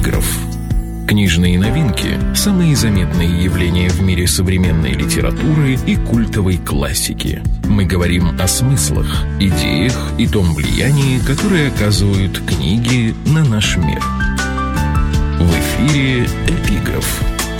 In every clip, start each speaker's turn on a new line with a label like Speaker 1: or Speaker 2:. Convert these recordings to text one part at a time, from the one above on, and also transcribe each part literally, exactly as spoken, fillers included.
Speaker 1: «Эпиграф». Книжные новинки – самые заметные явления в мире современной литературы и культовой классики. Мы говорим о смыслах, идеях и том влиянии, которое оказывают книги на наш мир. В эфире «Эпиграф».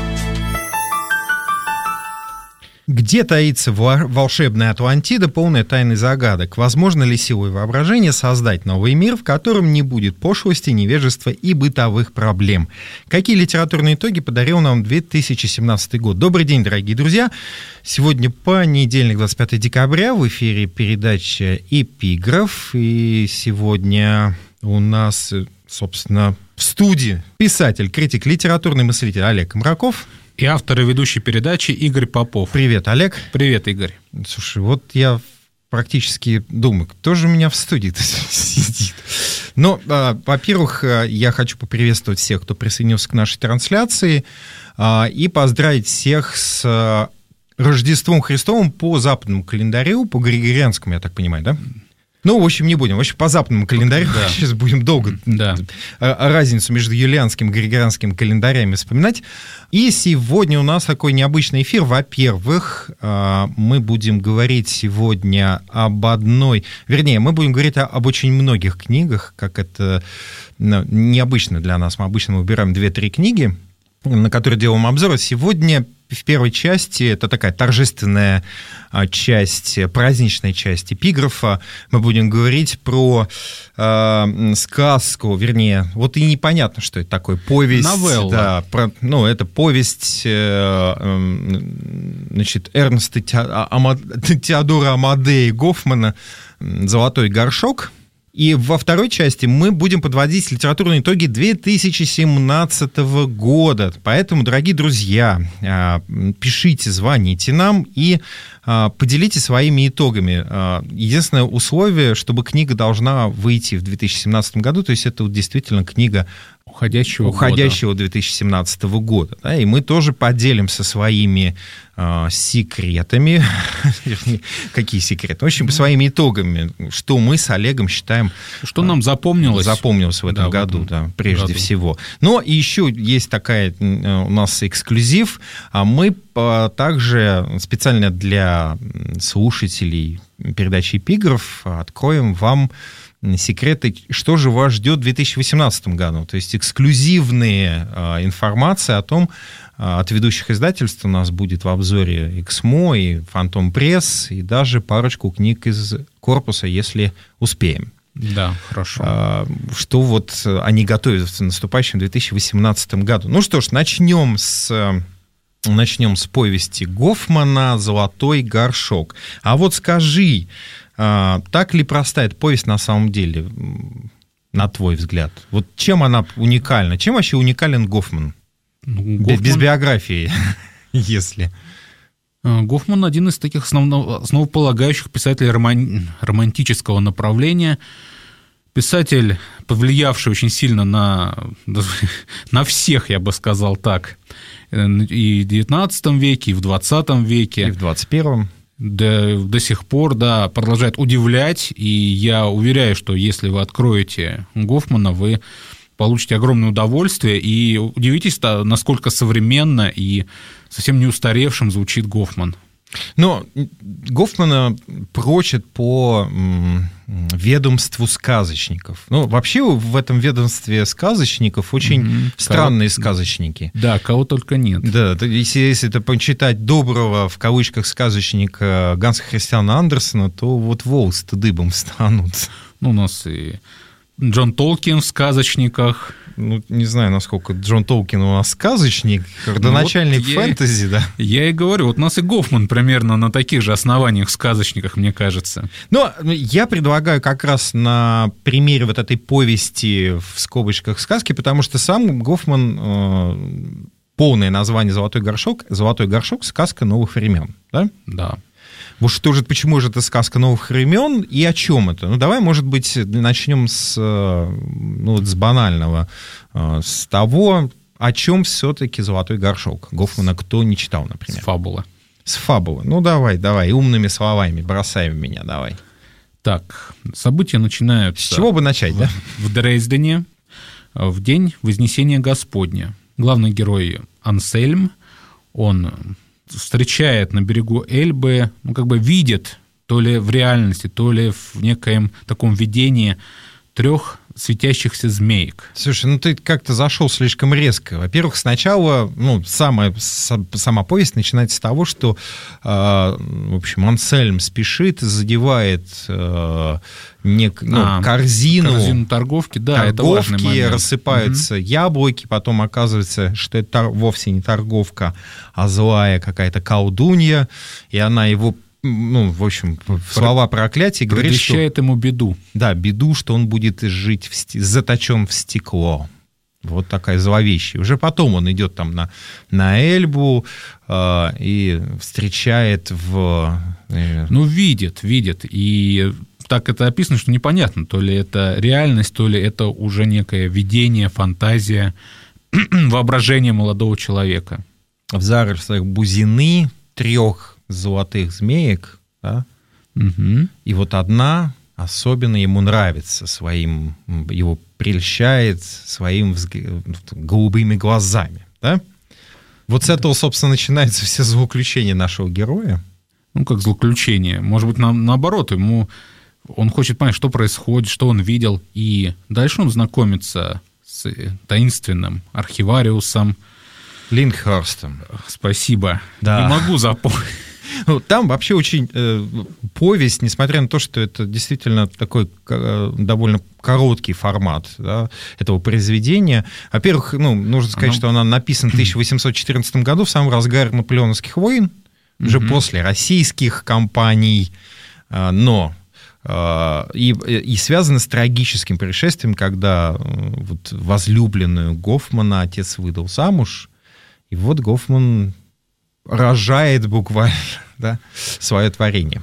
Speaker 2: Где таится волшебная Атлантида, полная тайн и загадок? Возможно ли силой воображения создать новый мир, в котором не будет пошлости, невежества и бытовых проблем? Какие литературные итоги подарил нам две тысячи семнадцатый год? Добрый день, дорогие друзья! Сегодня понедельник, двадцать пятое декабря, в эфире передача «Эпиграф». И сегодня у нас, собственно, в студии писатель, критик, литературный мыслитель Олег Мраков.
Speaker 3: И автор и ведущий передачи Игорь Попов.
Speaker 2: Привет, Олег.
Speaker 3: Привет, Игорь.
Speaker 2: Слушай, вот я практически думаю, кто же у меня в студии-то сидит? Но, во-первых, я хочу поприветствовать всех, кто присоединился к нашей трансляции, и поздравить всех с Рождеством Христовым по западному календарю, по григорианскому, я так понимаю, да? Ну, в общем, не будем. В общем, по западному календарю да. Сейчас будем долго да. разницу между юлианским и григорианским календарями вспоминать. И сегодня у нас такой необычный эфир. Во-первых, мы будем говорить сегодня об одной... Вернее, мы будем говорить об очень многих книгах, как это необычно для нас. Мы обычно выбираем две-три книги, на которые делаем обзор. Сегодня в первой части, это такая торжественная часть, праздничная часть эпиграфа, мы будем говорить про э, сказку, вернее, вот и непонятно, что это такое, повесть.
Speaker 3: Новелла.
Speaker 2: Да, про, ну, это повесть э, э, значит, Эрнста Теодора Амадея Гофмана «Золотой горшок». И во второй части мы будем подводить литературные итоги две тысячи семнадцатого года. Поэтому, дорогие друзья, пишите, звоните нам и поделитесь своими итогами. Единственное условие, чтобы книга должна выйти в две тысячи семнадцатом году, то есть это вот действительно книга
Speaker 3: уходящего,
Speaker 2: уходящего две тысячи семнадцатого года. Да, и мы тоже поделимся своими э, секретами. Какие секреты? В общем, своими итогами, что мы с Олегом считаем...
Speaker 3: Что нам запомнилось.
Speaker 2: Запомнилось в этом да, году, в этом да, прежде году. всего. Но еще есть такая у нас эксклюзив. Мы также специально для слушателей передачи «Эпиграф» откроем вам секреты, что же вас ждет в две тысячи восемнадцатом году. То есть эксклюзивные э, информация о том, э, от ведущих издательств у нас будет в обзоре «Эксмо» и «Фантом Пресс», и даже парочку книг из корпуса, если успеем.
Speaker 3: Да, хорошо.
Speaker 2: Э, что вот они готовят в наступающем две тысячи восемнадцатом году. Ну что ж, начнем с... Начнем с повести Гофмана «Золотой горшок». А вот скажи, так ли простая эта повесть на самом деле, на твой взгляд? Вот чем она уникальна? Чем вообще уникален Гофман? Ну, Гофман... Без биографии, если...
Speaker 3: Гофман один из таких основно... основополагающих писателей роман... романтического направления. Писатель, повлиявший очень сильно на, на всех, я бы сказал так, и в девятнадцатом веке, и в двадцатом веке.
Speaker 2: И в двадцать первом.
Speaker 3: До, до сих пор, да, продолжает удивлять, и я уверяю, что если вы откроете Гофмана, вы получите огромное удовольствие, и удивитесь, насколько современно и совсем не устаревшим звучит Гофман.
Speaker 2: Но Гофмана прочат по ведомству сказочников. Ну, вообще в этом ведомстве сказочников очень mm-hmm. странные кого... сказочники.
Speaker 3: Да, кого только нет.
Speaker 2: Да, если, если это почитать доброго, в кавычках, сказочника Ганса Христиана Андерсена, то вот волосы-то дыбом станут.
Speaker 3: Ну, у нас и Джон Толкин в сказочниках.
Speaker 2: Ну, не знаю, насколько Джон Толкин у нас сказочник, родоначальник вот фэнтези, да.
Speaker 3: Я и говорю, вот у нас и Гофман примерно на таких же основаниях в сказочниках, мне кажется.
Speaker 2: Но я предлагаю как раз на примере вот этой повести в скобочках сказки, потому что сам Гофман, э, полное название «Золотой горшок», «Золотой горшок. Сказка новых времен», да?
Speaker 3: Да.
Speaker 2: Вот что же, почему же это сказка новых времен и о чем это? Ну, давай, может быть, начнем с, ну, с банального, с того, о чем все-таки «Золотой горшок» Гофмана, кто не читал, например.
Speaker 3: С фабулы.
Speaker 2: С фабулы. Ну, давай, давай, умными словами бросай в меня, давай.
Speaker 3: Так, события начинаются...
Speaker 2: С чего бы начать,
Speaker 3: в,
Speaker 2: да?
Speaker 3: В Дрездене. в день Вознесения Господня. Главный герой Ансельм, он встречает на берегу Эльбы, ну, как бы видит, то ли в реальности, то ли в некоем таком видении трех светящихся змеек.
Speaker 2: Слушай, ну ты как-то зашел слишком резко. Во-первых, сначала, ну, самая, сама повесть начинается с того, что, э, в общем, Ансельм спешит, задевает э, нек, ну, а, корзину,
Speaker 3: корзину торговки, да,
Speaker 2: торговки,
Speaker 3: это важный момент.
Speaker 2: Рассыпаются угу. яблоки, потом оказывается, что это вовсе не торговка, а злая какая-то колдунья, и она его, ну, в общем, слова проклятия говорит, что...
Speaker 3: Предвещает ему беду.
Speaker 2: Да, беду, что он будет жить, в сти... заточен в стекло. Вот такая зловещая. Уже потом он идет там на, на Эльбу э, и встречает в... Э...
Speaker 3: Ну, видит, видит. И так это описано, что непонятно, то ли это реальность, то ли это уже некое видение, фантазия, воображение молодого человека.
Speaker 2: В зарослях бузины трех золотых змеек, да?
Speaker 3: Угу.
Speaker 2: И вот одна особенно ему нравится своим, его прельщает своим взг... голубыми глазами, да? Вот с этого, собственно, начинаются все злоключения нашего героя.
Speaker 3: Ну, как злоключение. Может быть, на, наоборот, ему он хочет понять, что происходит, что он видел, и дальше он знакомится с таинственным архивариусом
Speaker 2: Линдхерстом.
Speaker 3: Спасибо.
Speaker 2: Да.
Speaker 3: Не могу запомнить.
Speaker 2: Там вообще очень э, повесть, несмотря на то, что это действительно такой э, довольно короткий формат, да, этого произведения. Во-первых, ну, нужно сказать, она... что она написана в тысяча восемьсот четырнадцатом году, в самый разгар наполеоновских войн, mm-hmm. уже после российских кампаний, э, но э, и, и связана с трагическим происшествием, когда э, вот, возлюбленную Гофмана отец выдал замуж, и вот Гофман рожает буквально, да, свое творение.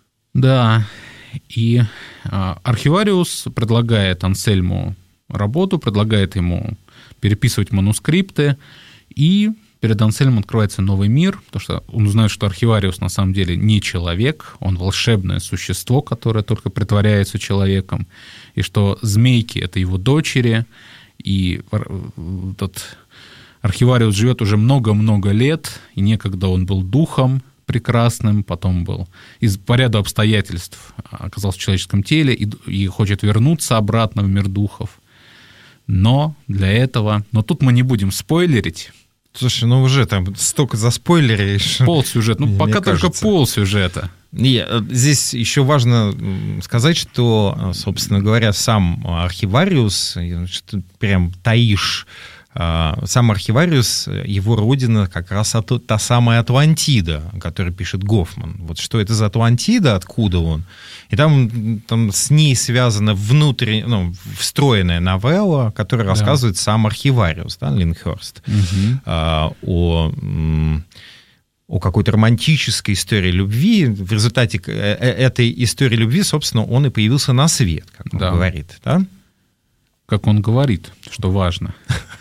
Speaker 3: Да, и а, архивариус предлагает Ансельму работу, предлагает ему переписывать манускрипты, и перед Ансельмом открывается новый мир, потому что он узнает, что архивариус на самом деле не человек, он волшебное существо, которое только притворяется человеком, и что змейки — это его дочери, и этот... Архивариус живет уже много-много лет, и некогда он был духом прекрасным, потом был из по ряду обстоятельств оказался в человеческом теле и, и хочет вернуться обратно в мир духов. Но для этого... Но тут мы не будем спойлерить.
Speaker 2: Слушай, ну уже там столько заспойлеришь.
Speaker 3: Полсюжета. Ну, пока кажется. Только полсюжета.
Speaker 2: Нет, здесь еще важно сказать, что, собственно говоря, сам архивариус, что прям таишь, сам архивариус, его родина как раз та самая Атлантида, о которой пишет Гофман. Вот что это за Атлантида, откуда он. И там, там с ней связана внутренняя, ну, встроенная новелла, которая да. рассказывает сам архивариус, да, Линдхерст, угу. а, о, о какой-то романтической истории любви. В результате этой истории любви, собственно, он и появился на свет, как он да. говорит. Да?
Speaker 3: Как он говорит, что важно.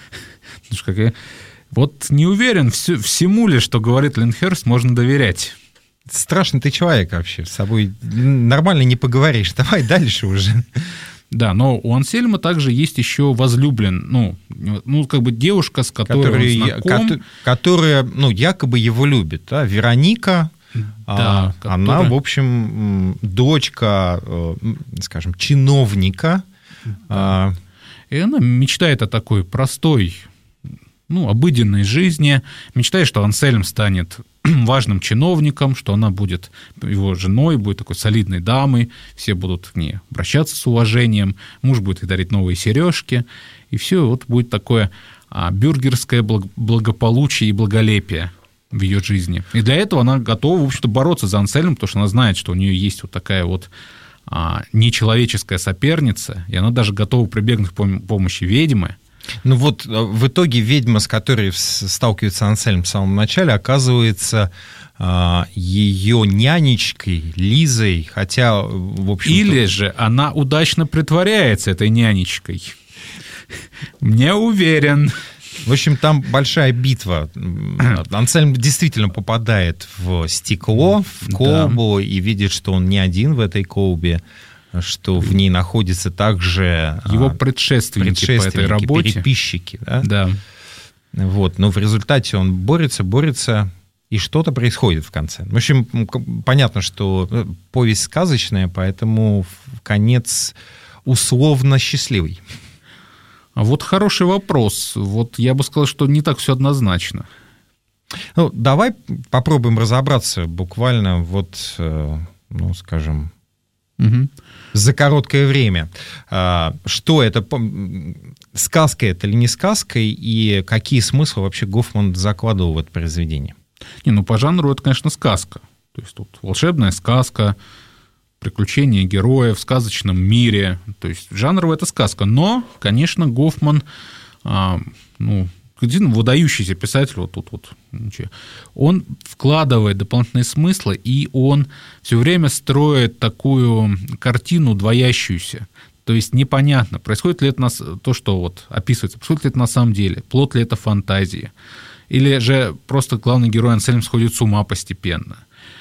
Speaker 3: Вот не уверен, всему ли, что говорит Линдхерст, можно доверять.
Speaker 2: Страшный ты человек вообще, с собой нормально не поговоришь. Давай дальше уже.
Speaker 3: Да, но у Ансельма также есть еще возлюблен, ну, ну как бы девушка, с которой он знаком.
Speaker 2: Ко- которая, ну, якобы его любит, да, Вероника.
Speaker 3: Да,
Speaker 2: а,
Speaker 3: которая...
Speaker 2: Она, в общем, дочка, скажем, чиновника.
Speaker 3: Да. И она мечтает о такой простой, ну, обыденной жизни, мечтает, что Ансельм станет важным чиновником, что она будет его женой, будет такой солидной дамой, все будут к ней обращаться с уважением, муж будет ей дарить новые сережки, и все вот будет такое а, бюргерское благополучие и благолепие в ее жизни. И для этого она готова, в общем-то, бороться за Ансельм, потому что она знает, что у нее есть вот такая вот а, нечеловеческая соперница, и она даже готова прибегнуть к помощи ведьмы.
Speaker 2: Ну вот в итоге ведьма, с которой сталкивается Ансельм в самом начале, оказывается ее нянечкой Лизой, хотя, в общем-то...
Speaker 3: Или же она удачно притворяется этой нянечкой. Не уверен.
Speaker 2: В общем, там большая битва. Ансельм действительно попадает в стекло, в колбу, да. и видит, что он не один в этой колбе. что в ней находится также...
Speaker 3: Его предшественники, предшественники по этой работе.
Speaker 2: Переписчики. Да?
Speaker 3: Да.
Speaker 2: Вот. Но в результате он борется, борется, и что-то происходит в конце. В общем, понятно, что повесть сказочная, поэтому конец условно счастливый.
Speaker 3: А вот хороший вопрос. Вот я бы сказал, что не так все однозначно.
Speaker 2: Ну, давай попробуем разобраться буквально вот, ну, скажем... Угу. За короткое время. Что это, сказка это или не сказка, и какие смыслы вообще Гофман закладывал в это произведение?
Speaker 3: Не, ну по жанру это, конечно, сказка. То есть тут волшебная сказка, приключения героя в сказочном мире. То есть жанрово это сказка. Но, конечно, Гофман, ну, один выдающийся писатель, вот тут вот, он вкладывает дополнительные смыслы, и он все время строит такую картину двоящуюся. То есть непонятно, происходит ли это на, то, что вот описывается, происходит ли это на самом деле, плод ли это фантазии, или же просто главный герой Ансельм сходит с ума постепенно.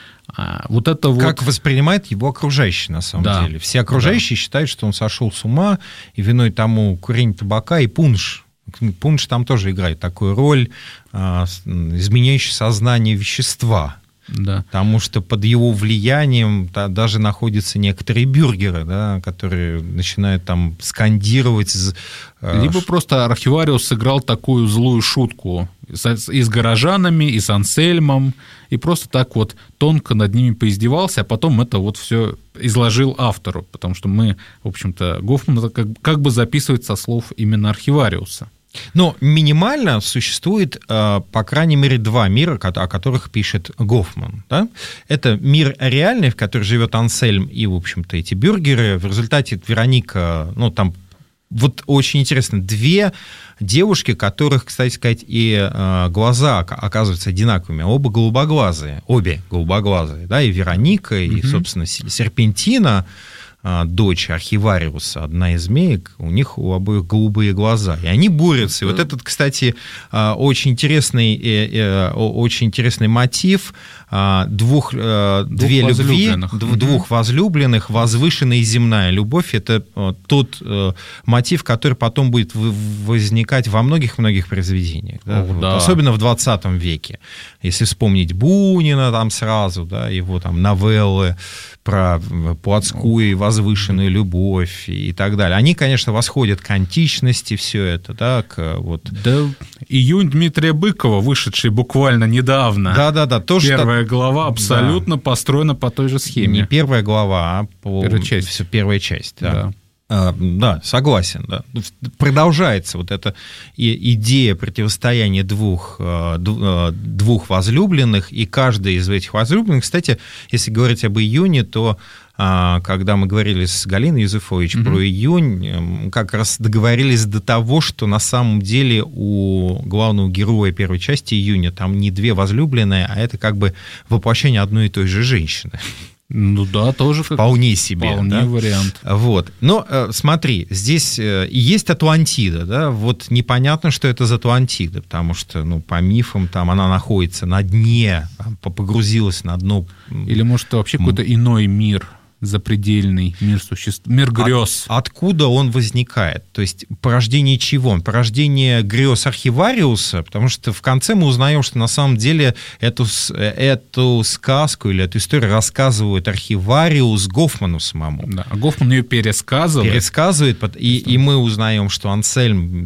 Speaker 3: А вот это вот...
Speaker 2: Как воспринимает его окружающие, на самом да. деле. Все окружающие да. считают, что он сошел с ума, и виной тому курение табака и пунш. Пунш там тоже играет такую роль, изменяющее сознание вещества. Да. Потому что под его влиянием да, даже находятся некоторые бюргеры, да, которые начинают там скандировать.
Speaker 3: Либо просто архивариус сыграл такую злую шутку и с горожанами, и с Ансельмом, и просто так вот тонко над ними поиздевался, а потом это вот все изложил автору, потому что мы, в общем-то, Гофман как, как бы записывает со слов именно архивариуса.
Speaker 2: Но минимально существует, по крайней мере, два мира, о которых пишет Гофман. Да? Это мир реальный, в котором живет Ансельм и, в общем-то, эти бюргеры. В результате Вероника, ну, там, вот очень интересно, две девушки, которых, кстати сказать, и глаза оказываются одинаковыми, оба голубоглазые, обе голубоглазые, да, и Вероника, и, собственно, Серпентина, дочь архивариуса, одна из змеек, у них у обоих голубые глаза. И они борются. И вот этот, кстати, очень интересный, очень интересный мотив двух, двух две
Speaker 3: возлюбленных.
Speaker 2: любви, двух возлюбленных, возвышенная и земная любовь. Это тот мотив, который потом будет возникать во многих-многих произведениях. Да?
Speaker 3: О,
Speaker 2: вот.
Speaker 3: да.
Speaker 2: Особенно в двадцатом веке. Если вспомнить Бунина там сразу, да, его там новеллы про плотскую и возвышенную любовь и так далее. Они, конечно, восходят к античности, все это, да, к вот...
Speaker 3: Да, «Июнь» Дмитрия Быкова, вышедший буквально недавно.
Speaker 2: Да-да-да, тоже...
Speaker 3: Первая так... глава абсолютно да. построена по той же схеме.
Speaker 2: Не первая глава, а по...
Speaker 3: первая часть.
Speaker 2: Все, первая часть, да.
Speaker 3: да.
Speaker 2: А, да, согласен, да. Продолжается вот эта идея противостояния двух, двух возлюбленных, и каждый из этих возлюбленных, кстати, если говорить об июне, то когда мы говорили с Галиной Юзефович mm-hmm. про июнь, как раз договорились до того, что на самом деле у главного героя первой части июня там не две возлюбленные, а это как бы воплощение одной и той же женщины.
Speaker 3: Ну да, тоже
Speaker 2: вполне себе.
Speaker 3: Вполне
Speaker 2: да?
Speaker 3: вариант.
Speaker 2: Вот. Но смотри, здесь есть Атлантида, да, вот непонятно, что это за Атлантида, потому что, ну, по мифам, там она находится на дне, погрузилась на дно.
Speaker 3: Или, может, вообще какой-то иной мир, запредельный мир существ, мир грез.
Speaker 2: От, откуда он возникает? То есть порождение чего? Порождение грез архивариуса, потому что в конце мы узнаем, что на самом деле эту, эту сказку или эту историю рассказывает архивариус Гофману самому.
Speaker 3: Да, а Гофман ее пересказывает.
Speaker 2: Пересказывает, и, и мы узнаем, что Ансельм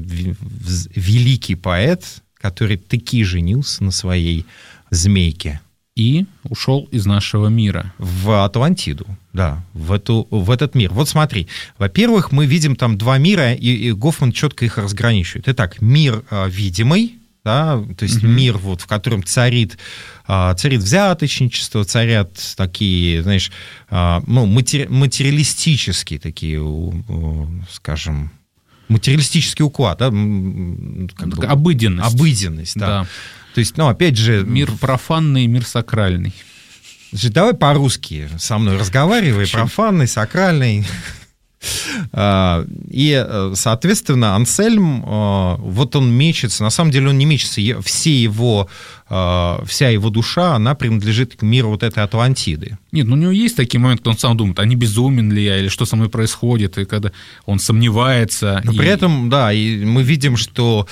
Speaker 2: великий поэт, который таки женился на своей змейке.
Speaker 3: И ушел из нашего мира.
Speaker 2: В Атлантиду, да, в, эту, в этот мир. Вот смотри, во-первых, мы видим там два мира, и, и Гофман четко их разграничивает. Итак, мир а, видимый, да, то есть mm-hmm. мир, вот, в котором царит, а, царит взяточничество, царят такие, знаешь, а, ну, матери, материалистические такие, скажем... материалистический уклад, да?
Speaker 3: Как бы, обыденность.
Speaker 2: Обыденность, да.
Speaker 3: да.
Speaker 2: То есть, ну, опять же...
Speaker 3: Мир профанный, мир сакральный.
Speaker 2: Давай по-русски со мной разговаривай. Профанный, сакральный. И, соответственно, Ансельм, вот он мечется, на самом деле он не мечется, все его, вся его душа, она принадлежит к миру вот этой Атлантиды.
Speaker 3: Нет, ну у него есть такие моменты, когда он сам думает, а не безумен ли я, или что со мной происходит, и когда он сомневается.
Speaker 2: Но
Speaker 3: и...
Speaker 2: при этом, да, и мы видим, что...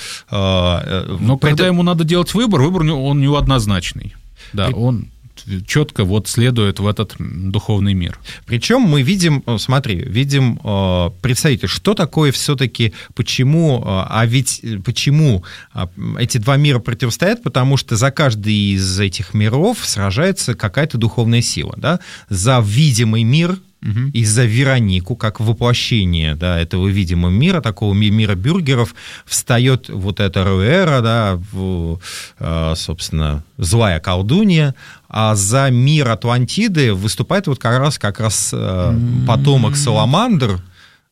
Speaker 3: Но когда этом... ему надо делать выбор, выбор он у него однозначный. Да, при... он... четко вот следует в этот духовный мир.
Speaker 2: Причем мы видим, смотри, видим представитель, что такое все-таки, почему, а ведь почему эти два мира противостоят, потому что за каждый из этих миров сражается какая-то духовная сила, да, за видимый мир, угу. И за Веронику, как воплощение, да, этого видимого мира, такого мира бюргеров, встает вот эта Руэра, да, в, собственно, злая колдунья, а за мир Атлантиды выступает вот как раз, как раз потомок Саламандр,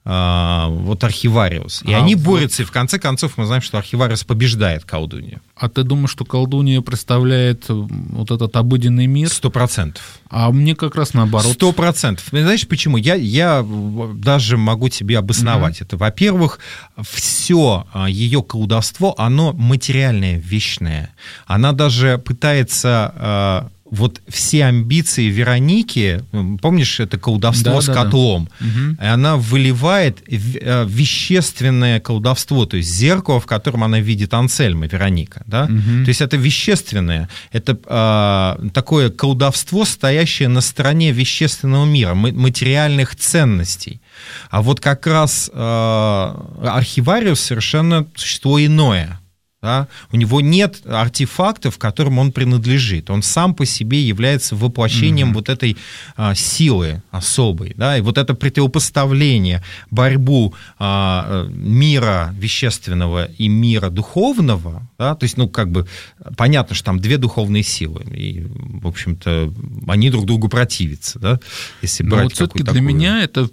Speaker 2: вот Архивариус. И а они вот... борются, и в конце концов мы знаем, что Архивариус побеждает колдунью.
Speaker 3: А ты думаешь, что колдунья представляет вот этот обыденный мир?
Speaker 2: Сто процентов.
Speaker 3: А мне как раз наоборот.
Speaker 2: Сто процентов. Знаешь, почему? Я, я даже могу тебе обосновать mm-hmm. это. Во-первых, все ее колдовство, оно материальное, вечное. Она даже пытается... Вот все амбиции Вероники, помнишь, это колдовство да, с да, котлом, да. Угу. И она выливает вещественное колдовство, то есть зеркало, в котором она видит Ансельма, Вероника. Да? Угу. То есть это вещественное, это а, такое колдовство, стоящее на стороне вещественного мира, материальных ценностей. А вот как раз а, Архивариус совершенно существо иное. Да? У него нет артефактов, которым он принадлежит. Он сам по себе является воплощением mm-hmm. вот этой а, силы особой. Да? И вот это противопоставление, борьбу а, мира вещественного и мира духовного, да? То есть, ну, как бы, понятно, что там две духовные силы, и, в общем-то, они друг другу противятся, да? Если брать.
Speaker 3: Но вот все-таки для меня это...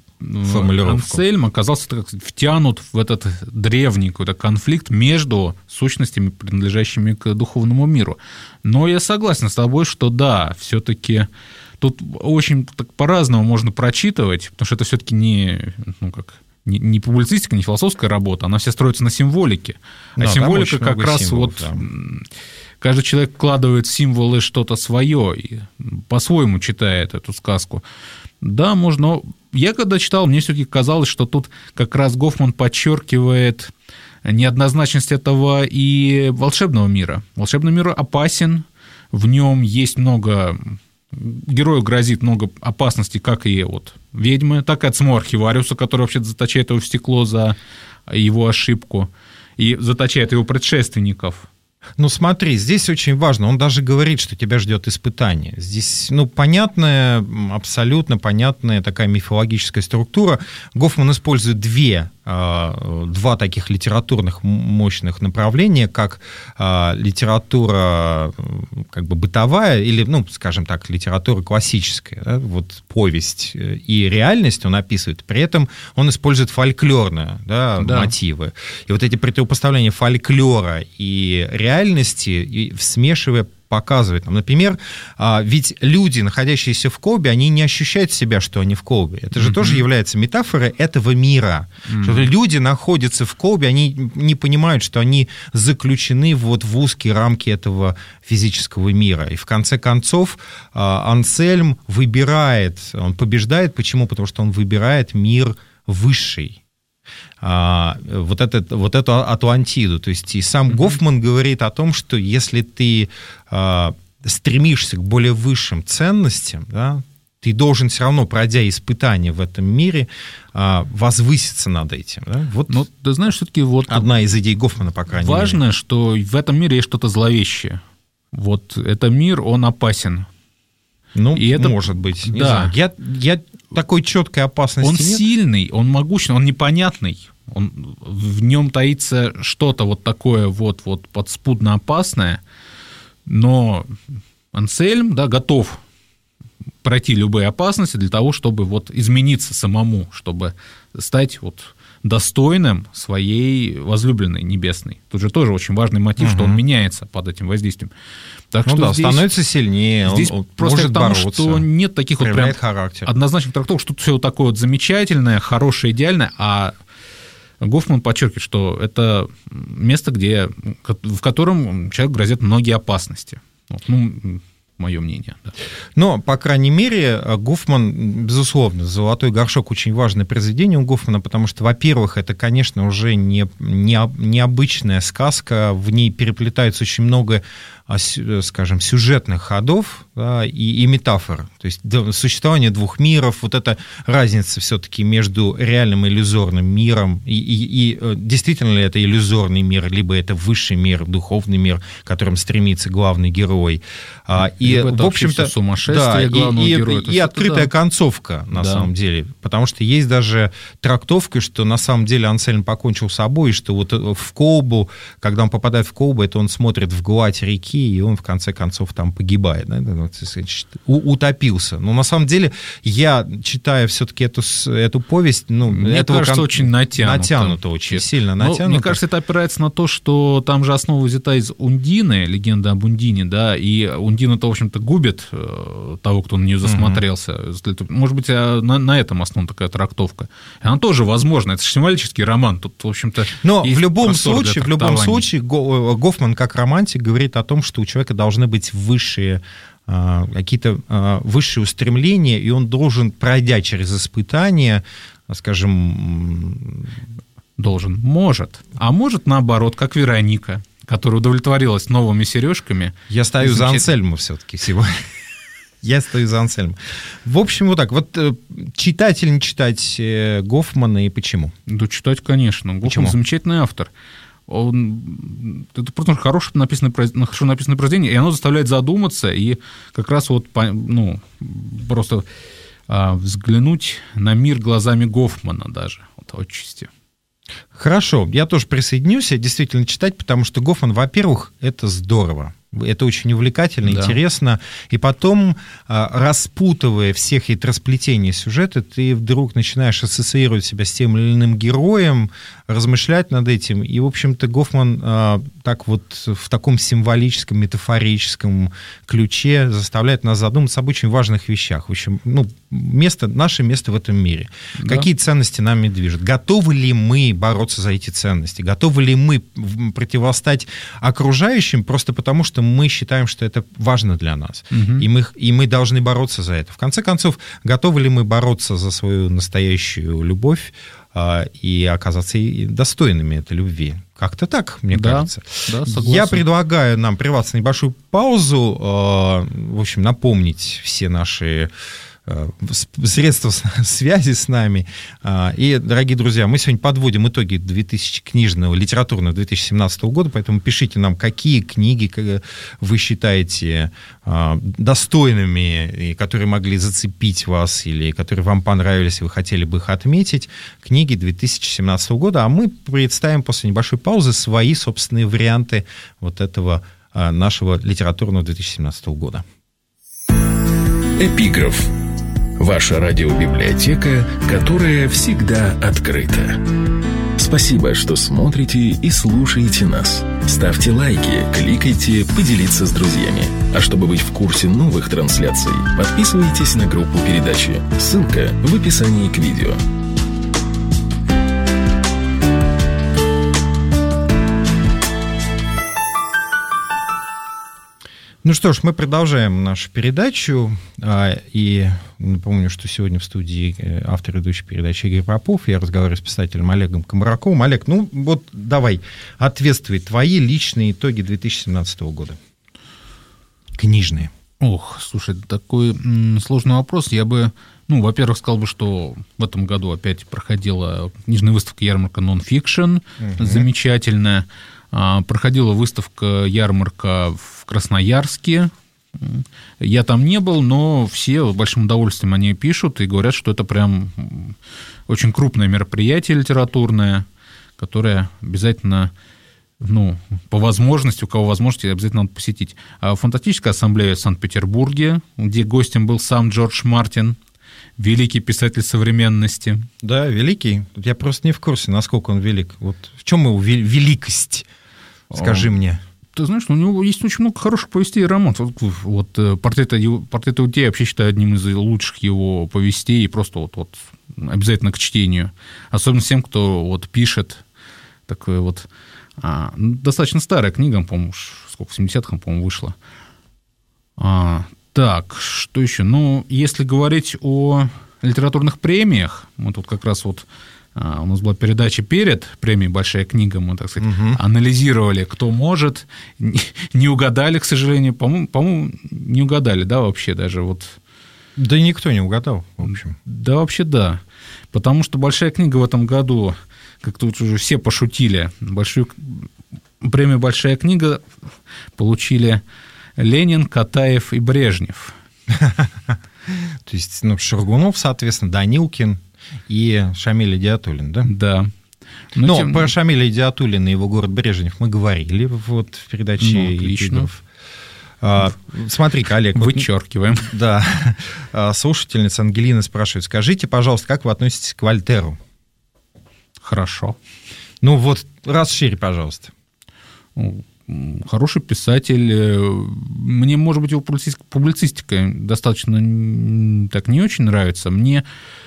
Speaker 3: Ансельм оказался втянут в этот древний какой-то конфликт между сущностями, принадлежащими к духовному миру. Но я согласен с тобой, что да, все-таки тут очень так по-разному можно прочитывать, потому что это все-таки не, ну, как, не, не публицистика, не философская работа, она вся строится на символике. А да, символика как раз символов, вот... Да. Каждый человек вкладывает в символы что-то свое и по-своему читает эту сказку. Да, можно... Я когда читал, мне все-таки казалось, что тут как раз Гофман подчеркивает неоднозначность этого и волшебного мира. Волшебный мир опасен, в нем есть много... Герою грозит много опасностей, как и вот ведьмы, так и от самого Архивариуса, который вообще заточает его в стекло за его ошибку и заточает его предшественников.
Speaker 2: Ну, смотри, здесь очень важно, он даже говорит, что тебя ждет испытание. Здесь, ну, понятная, абсолютно понятная такая мифологическая структура. Гофман использует две, два таких литературных мощных направления, как литература как бы бытовая или, ну, скажем так, литература классическая, да? Вот повесть и реальность он описывает, при этом он использует фольклорные, да, да. мотивы. И вот эти противопоставления фольклора и реальности, и смешивая, показывает нам. Например, ведь люди, находящиеся в колбе, они не ощущают себя, что они в колбе. Это же mm-hmm. тоже является метафорой этого мира. Mm-hmm. Что люди находятся в колбе, они не понимают, что они заключены вот в узкие рамки этого физического мира. И в конце концов Ансельм выбирает, он побеждает. Почему? Потому что он выбирает мир высший. А, вот, этот, вот эту Атлантиду. То есть и сам mm-hmm. Гофман говорит о том, что если ты а, стремишься к более высшим ценностям, да, ты должен все равно, пройдя испытания в этом мире, а, возвыситься над этим. Да? Вот
Speaker 3: ну, ты знаешь, все-таки вот
Speaker 2: одна из идей Гофмана, по крайней
Speaker 3: важно,
Speaker 2: мере.
Speaker 3: Важно, что в этом мире есть что-то зловещее. Вот этот мир, он опасен.
Speaker 2: Ну, и это... может быть. Не
Speaker 3: да.
Speaker 2: знаю. Я, я такой четкой опасности
Speaker 3: он
Speaker 2: нет.
Speaker 3: Он сильный, он могучий, он непонятный. Он, в нем таится что-то вот такое вот, вот подспудно опасное, но Ансельм, да, готов пройти любые опасности для того, чтобы вот измениться самому, чтобы стать вот достойным своей возлюбленной небесной. Тут же тоже очень важный мотив, угу. что он меняется под этим воздействием. Так
Speaker 2: ну
Speaker 3: что
Speaker 2: да,
Speaker 3: здесь,
Speaker 2: становится сильнее,
Speaker 3: здесь
Speaker 2: он
Speaker 3: просто
Speaker 2: может
Speaker 3: потому,
Speaker 2: бороться,
Speaker 3: что нет таких вот прям
Speaker 2: характер.
Speaker 3: однозначных трактовок, что все вот такое вот замечательное, хорошее, идеальное, а Гофман подчеркивает, что это место, где, в котором человеку грозят многие опасности. Вот, ну, мое мнение. Да.
Speaker 2: Но, по крайней мере, Гофман, безусловно, «Золотой горшок» очень важное произведение у Гофмана, потому что, во-первых, это, конечно, уже не, не, необычная сказка, в ней переплетается очень много, скажем, сюжетных ходов, да, и, и метафор. То есть существование двух миров, вот эта разница все-таки между реальным и иллюзорным миром, и, и, и действительно ли это иллюзорный мир, либо это высший мир, духовный мир, к которому стремится главный герой. И,
Speaker 3: либо
Speaker 2: в общем-то,
Speaker 3: сумасшествие
Speaker 2: да,
Speaker 3: главного
Speaker 2: и,
Speaker 3: героя.
Speaker 2: И, и открытая да. концовка, на да. самом деле. Потому что есть даже трактовка, что на самом деле Ансельм покончил с собой, и что вот в колбу, когда он попадает в колбу, это он смотрит в гладь реки, и он в конце концов там погибает, да? Утопился. Но на самом деле я, читая все-таки эту, эту повесть, ну,
Speaker 3: мне
Speaker 2: этого
Speaker 3: кажется, кон... очень натянуто.
Speaker 2: Натянуто очень честно. Сильно натянуто.
Speaker 3: Но, мне кажется, это опирается на то, что там же основа взята из Ундины, легенда об Ундине, да, и Ундина-то, в общем-то, губит того, кто на нее засмотрелся. Mm-hmm. Может быть, на, на этом основана такая трактовка. И она тоже возможна. Это же символический роман. Тут, в общем-то,
Speaker 2: но в любом случае, в любом случае Гофман, как романтик, говорит о том, что у человека должны быть высшие какие-то высшие устремления, и он должен, пройдя через испытания, скажем...
Speaker 3: Должен. Может. А может, наоборот, как Вероника, которая удовлетворилась новыми сережками.
Speaker 2: Я стою за Ансельма все-таки сегодня. Я стою за Ансельма. В общем, вот так. Вот читать или не читать Гофмана и почему?
Speaker 3: Да читать, конечно. Гофман замечательный автор. Он, это просто хорошо написанное, хорошо написанное произведение, и оно заставляет задуматься и как раз вот, ну, просто а, взглянуть на мир глазами Гофмана даже, вот отчасти.
Speaker 2: Хорошо, я тоже присоединюсь, действительно читать, потому что Гофман, во-первых, это здорово. Это очень увлекательно, да. интересно. И потом, распутывая все хитросплетения сюжета, ты вдруг начинаешь ассоциировать себя с тем или иным героем, размышлять над этим. И, в общем-то, Гофман так вот в таком символическом, метафорическом ключе заставляет нас задуматься об очень важных вещах. В общем, ну, место, наше место в этом мире. Да. Какие ценности нами движут? Готовы ли мы бороться за эти ценности? Готовы ли мы противостать окружающим просто потому, что мы считаем, что это важно для нас, угу. и, мы, и мы должны бороться за это. В конце концов, готовы ли мы бороться за свою настоящую любовь а, и оказаться достойными этой любви? Как-то так, мне
Speaker 3: да,
Speaker 2: кажется.
Speaker 3: Да, согласен.
Speaker 2: Я предлагаю нам прерваться на небольшую паузу, а, в общем, напомнить все наши средства связи с нами. И, дорогие друзья, мы сегодня подводим итоги две тысячи книжного, литературного две тысячи семнадцатого года, поэтому пишите нам, какие книги вы считаете достойными, и которые могли зацепить вас, или которые вам понравились, и вы хотели бы их отметить. Книги две тысячи семнадцатого года, а мы представим после небольшой паузы свои собственные варианты вот этого нашего литературного две тысячи семнадцатого года.
Speaker 1: Эпиграф. Ваша радиобиблиотека, которая всегда открыта. Спасибо, что смотрите и слушаете нас. Ставьте лайки, кликайте, поделиться с друзьями. А чтобы быть в курсе новых трансляций, подписывайтесь на группу передачи. Ссылка в описании к видео.
Speaker 2: Ну что ж, мы продолжаем нашу передачу, и напомню, что сегодня в студии автор ведущей передачи Игорь Попов, я разговариваю с писателем Олегом Комараковым. Олег, ну вот давай, ответствуй, твои личные итоги две тысячи семнадцатого года, книжные.
Speaker 3: Ох, слушай, такой сложный вопрос. Я бы, ну, во-первых, сказал бы, что в этом году опять проходила книжная выставка ярмарка Non-Fiction, угу. замечательная. Проходила выставка ярмарка в Красноярске. Я там не был, но все с большим удовольствием о ней пишут и говорят, что это прям очень крупное мероприятие литературное, которое обязательно, ну, по возможности, у кого возможности, обязательно надо посетить. Фантастическая ассамблея в Санкт-Петербурге, где гостем был сам Джордж Мартин. великий писатель современности.
Speaker 2: Да, великий. Я просто не в курсе, насколько он велик. Вот в чем его великость? Скажи О, мне.
Speaker 3: Ты знаешь, у него есть очень много хороших повестей и романов. Вот, вот «Портрет, «Портрет Иудея» вообще считаю одним из лучших его повестей, и просто вот, вот обязательно к чтению. Особенно всем, кто вот пишет такое вот... А, достаточно старая книга, по-моему, сколько, в семидесятых, по-моему, вышла. А, так, что еще? Ну, если говорить о литературных премиях, мы тут как раз вот... У нас была передача перед премией «Большая книга», мы, так сказать, угу. анализировали, кто может, не угадали, к сожалению, по-моему, по-моему, не угадали, да, вообще даже вот.
Speaker 2: Да никто не угадал, в общем.
Speaker 3: Да, вообще да, потому что «Большая книга» в этом году, как тут уже все пошутили, большую премию «Большая книга» получили Ленин, Катаев и Брежнев.
Speaker 2: То есть, ну, Шаргунов, соответственно, Данилкин и Шамиль Идиатуллин, да?
Speaker 3: Да.
Speaker 2: Но, Но тем... про Шамиля Идиатуллина и его город Брежнев мы говорили вот в передаче
Speaker 3: ну, отлично.
Speaker 2: А, смотри-ка, Олег.
Speaker 3: Вычеркиваем.
Speaker 2: Вот, да. Слушательница Ангелина спрашивает, скажите, пожалуйста, как вы относитесь к Вольтеру?
Speaker 3: Хорошо.
Speaker 2: Ну вот, расширь, пожалуйста.
Speaker 3: Хороший писатель. Мне, может быть, его публицистика достаточно так не очень нравится. Мне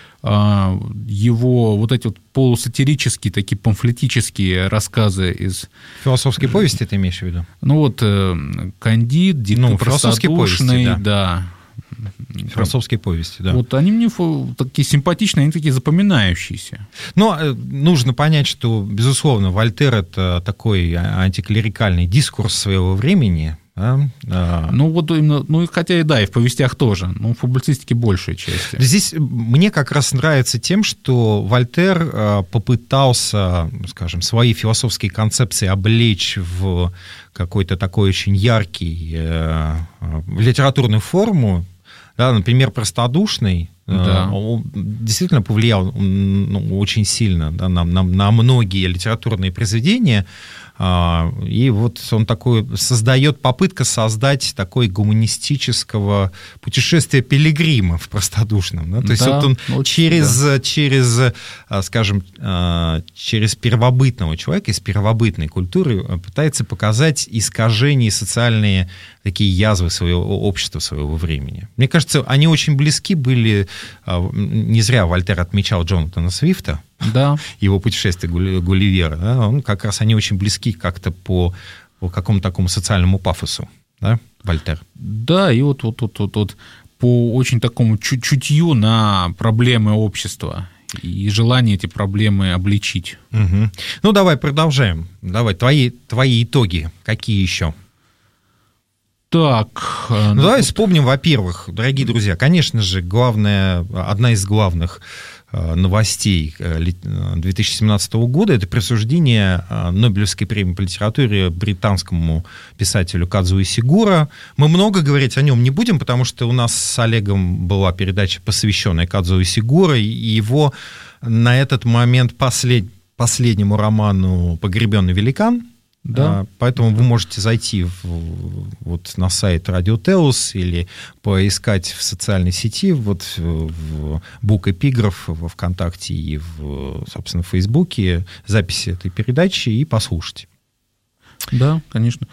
Speaker 3: его вот эти вот полусатирические, такие памфлетические рассказы из...
Speaker 2: Философские повести ты имеешь в виду?
Speaker 3: Ну вот «Кандид», «Дико ну, простодушный», повести, да.
Speaker 2: да. Философские повести, да.
Speaker 3: Вот они мне такие симпатичные, они такие запоминающиеся.
Speaker 2: Но нужно понять, что, безусловно, Вольтер — это такой антиклерикальный дискурс своего времени. Да?
Speaker 3: Ну, вот именно, ну, хотя и да, и в повестях тоже, но в публицистике большей части.
Speaker 2: Здесь мне как раз нравится тем, что Вольтер попытался, скажем, свои философские концепции облечь в какой-то такой очень яркий в литературную форму. Да, например, «Простодушный», да. Он действительно повлиял ну, очень сильно да, на, на, на многие литературные произведения. И вот он такой создает, попытка создать такое гуманистического путешествия пилигрима в «Простодушном». Да? То есть да, вот он через, да. через, скажем, через первобытного человека, из первобытной культуры пытается показать искажения, социальные такие язвы своего общества, своего времени. Мне кажется, они очень близки были. Не зря Вольтер отмечал Джонатана Свифта, да. его «Путешествие Гулливера». Да? Он, как раз они очень близки как-то по, по какому-то такому социальному пафосу, да, Вольтер?
Speaker 3: Да, и вот, вот, вот, вот, вот по очень такому чутью на проблемы общества и желание эти проблемы обличить.
Speaker 2: Угу. Ну, давай продолжаем. Давай, твои, твои итоги какие еще?
Speaker 3: Так,
Speaker 2: ну, ну давай вот... вспомним, во-первых, дорогие друзья, конечно же, главная, одна из главных новостей две тысячи семнадцатого года — это присуждение Нобелевской премии по литературе британскому писателю Кадзуо Исигуро. Мы много говорить о нем не будем, потому что у нас с Олегом была передача, посвященная Кадзуо Исигуро, и его на этот момент послед... последнему роману «Погребенный великан». Да. Поэтому вы можете зайти в, вот, на сайт Радио Телус или поискать в социальной сети, вот в Бук-эпиграф во ВКонтакте и в, собственно, в Фейсбуке записи этой передачи и послушать.
Speaker 3: Да, конечно.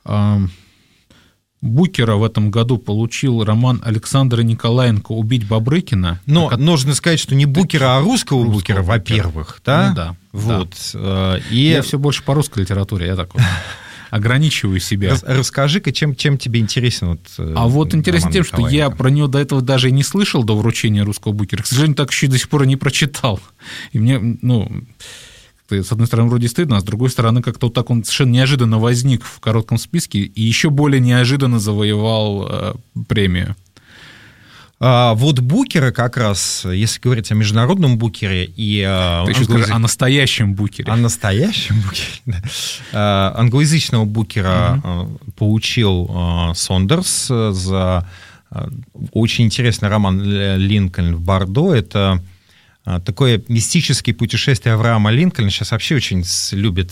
Speaker 3: Букера в этом году получил роман Александра Николаенко «Убить Бабрыкина».
Speaker 2: Но а нужно сказать, что не Букера, а русского, русского Букера, во-первых. Да?
Speaker 3: Ну, да.
Speaker 2: Вот.
Speaker 3: Да. И... Я все больше по русской литературе, я такой ограничиваю себя.
Speaker 2: Расскажи-ка, чем, чем тебе интересен вот
Speaker 3: А вот интересно тем, что я про него до этого даже и не слышал, до вручения русского Букера. К сожалению, так еще и до сих пор и не прочитал. И мне, ну... С одной стороны, вроде стыдно, а с другой стороны, как-то вот так он совершенно неожиданно возник в коротком списке и еще более неожиданно завоевал э, премию.
Speaker 2: А вот Букера как раз, если говорить о международном Букере и...
Speaker 3: Ты еще скажи о настоящем Букере.
Speaker 2: О настоящем Букере, да. Англоязычного Букера угу. получил Сондерс за очень интересный роман «Линкольн в Бордо». Это... такое мистическое путешествие Авраама Линкольна. Сейчас вообще очень любят,